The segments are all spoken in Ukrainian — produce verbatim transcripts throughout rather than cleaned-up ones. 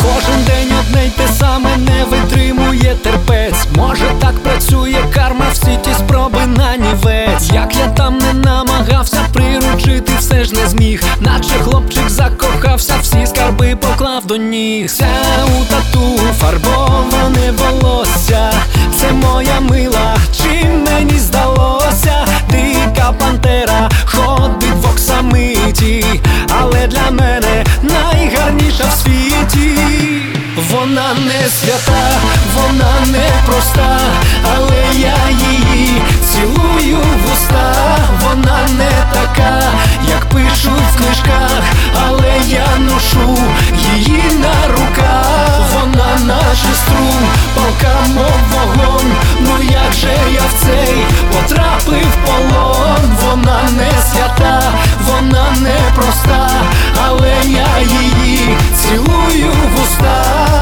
Кожен день одне й те саме, не витримує терпець. Може так працює карма, всі ті спроби нанівець. Як я там не намагався, приручити все ж не зміг. Наче хлопчик закохався, всі скарби поклав до ніг. Ця у тату фарбоване волосся, це моя мила, чи мені здалося? Дика пантера ходить в оксамиті, але для мене найгарніша в світі. Вона не свята, вона не проста, але я її цілую в уста. Вона не така, як пишуть в книжках, але я ношу її на руках. Вона наша струн, палка мов вогонь, ну як же я в цей потрапив полон. Вона не свята, вона не проста, але я її цілую в уста.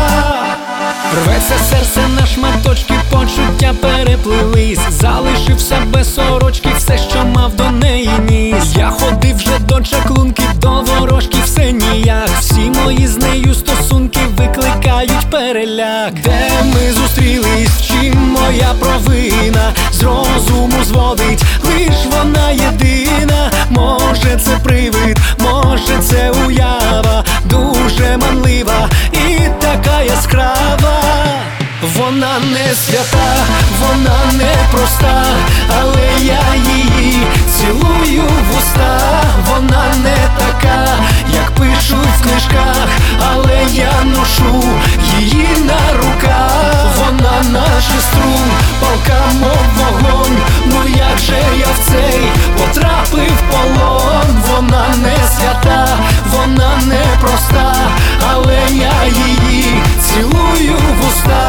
Рветься серце на шматочки, почуття переплились. Залишився без сорочки, все, що мав до неї ніс. Я ходив вже до чаклунки, до ворожки, все ніяк. Всі мої з нею стосунки викликають переляк. Де ми зустрілись, в чим моя провина? З розуму зводить лиш вона єдина. Може це привид, може це уява, дуже манлива і така яскрава. Вона не свята, вона не проста, але я її цілую в уста. Вона не така, як пишуть в книжках, але я ношу її на руках. Вона наша струн, палка мов вогонь, ну як же я в цей потрапив полон. Вона не свята, вона не проста, але я її цілую в уста.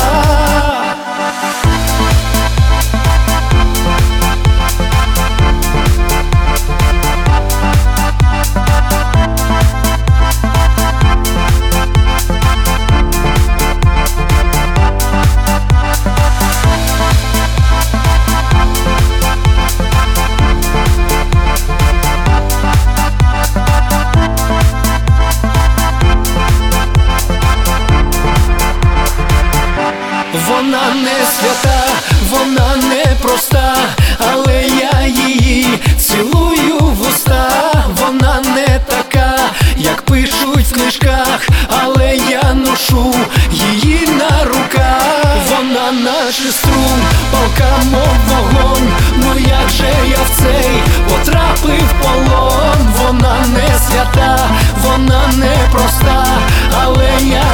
Вона не свята, вона не проста, але я її цілую в уста. Вона не така, як пишуть в книжках, але я ношу її на руках. Вона наша струн, палка мов вогонь, ну як же я в цей потрапив полон. Вона не свята, вона не проста, але я